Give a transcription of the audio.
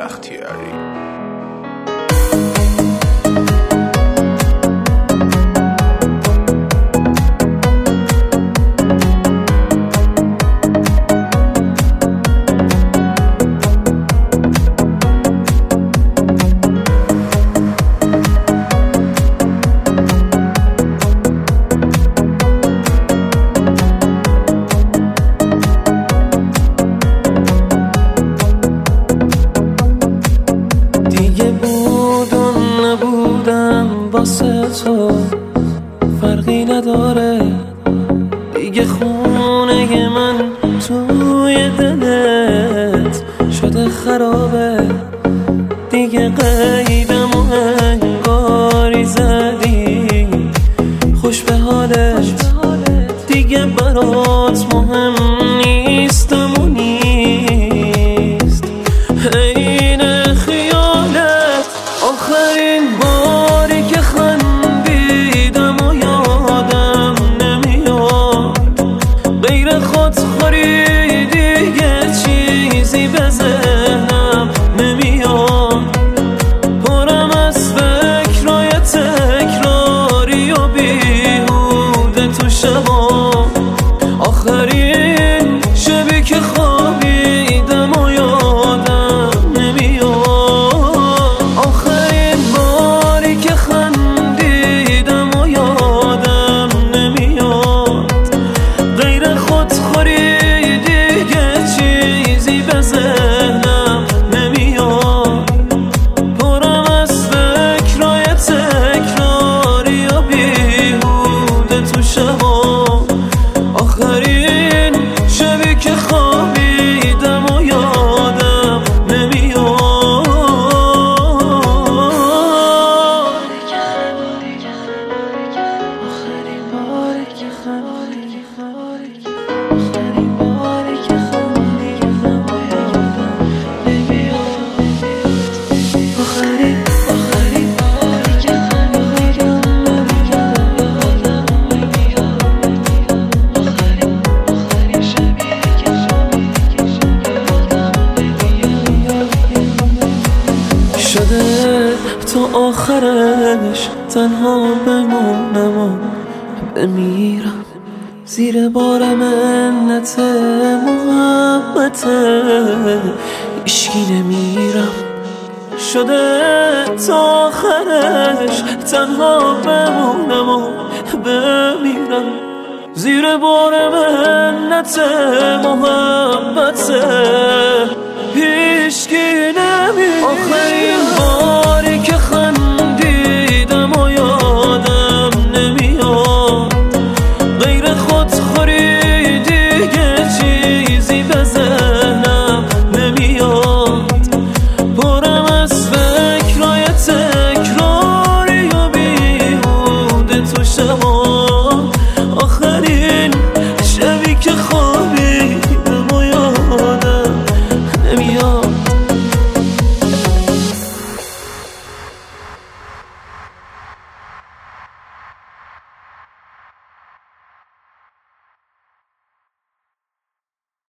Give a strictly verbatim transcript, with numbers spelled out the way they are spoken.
بختیاری. واسه تو فرقی نداره دیگه، خونه من توی دلت شده خرابه دیگه، قیدم و انگاری زدی خوش به حالت دیگه، برات مهم نیستم و نیست عین خیالت. آخرین باری که خندیدم و یادم نمیاد، غیر خودخوری دیگه چیزی به ذهنم نمیاد، پرم از فکرای تکراری و بیهوده تو شبا. آخرین شبی که خوابیدم و یادم نمیاد، آخرین باری که خندیدم و یادم نمیاد، غیر خودخوری دیگه چیزی به ذهنم نمیاد، پرم از فکرای تکراری و بیهوده تو شبا. آخرین شبی که خوابیدم و یادم نمیاد. آخرین باری که خندیدم آخرین باری که خندیدم و یادم نمیاد، آخرین آخرین باری که خندیدم و یادم شده تا آخرش تنها بمونم و بمیرم، زیر بار منت محبت هیچکی نمیرم. شده تا آخرش تنها بمونم و بمیرم، زیر بار منت محبت